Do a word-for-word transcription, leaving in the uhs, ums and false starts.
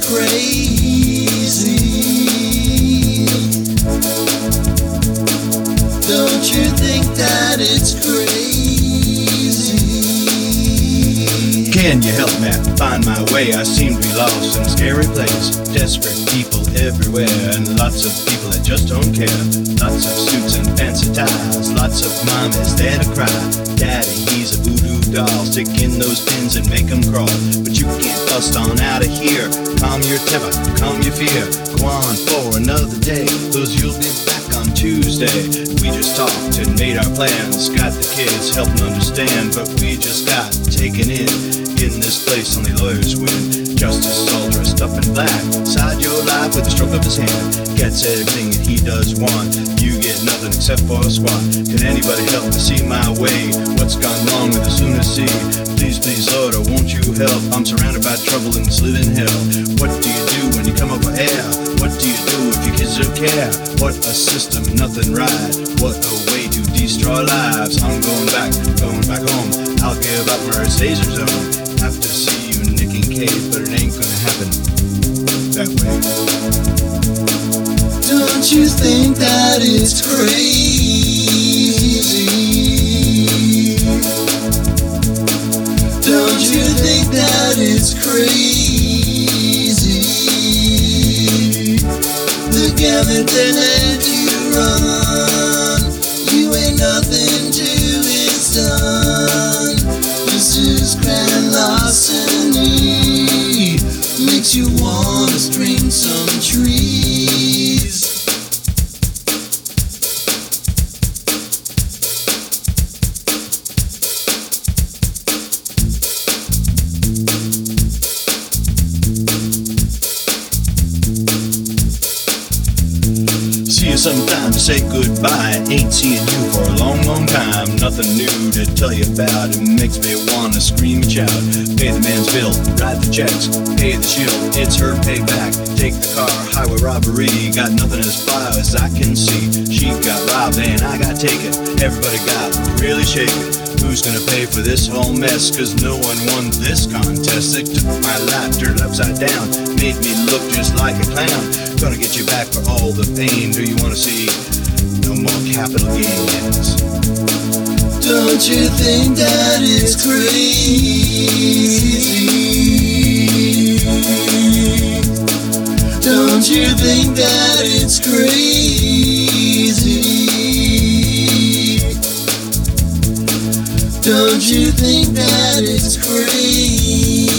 crazy? Don't you think that it's crazy? Can you help me find my way? I seem to be lost in a scary place. Desperate people everywhere, and lots of people that just don't care. Lots of suits and fancy ties, lots of mommies there to cry. Daddy, he's a voodoo doll, stick in those pins and make them crawl. But you can't bust on out of here. Calm your temper, calm your fear. Go on for another day, cause you'll be back on Tuesday. We just talked and made our plans, got the kids helping understand, but we just got taken in. In this place only lawyers win. Justice all dressed up in black, side your life with a stroke of his hand. Gets everything that he does want, you get nothing except for a swat. Can anybody help me see my way? What's gone wrong with this lunacy? Please, please, Lord, oh, won't you help? I'm surrounded by trouble in this living hell. What do you do when you come up for air? What do you do if your kids don't care? What a system, nothing right. What a way to destroy lives. I'm going back, going back home. I'll give up Mercedes zone. Have to see you nicking Cave, but it ain't gonna happen that way. Don't you think that it's crazy? Don't you think that it's crazy? The gamut they let you run, you ain't nothing till it's done. This is grand larceny, makes you wanna string some trees. See you sometime to say goodbye. Ain't seeing you for a long, long time. Nothing new to tell you about. It makes me wanna scream and shout. Pay the man's bill, write the checks, pay the shield, it's her payback. Take the car, highway robbery. Got nothing as far as I can see. She got robbed and I got taken. Everybody got really shaken. Who's gonna pay for this whole mess? Cause no one won this contest. They took my life, turned it upside down, made me look just like a clown. Gonna get you back for all the pain. Do you wanna see no more capital gains? Don't you think that it's crazy? Don't you think that it's crazy? Don't you think that it's crazy?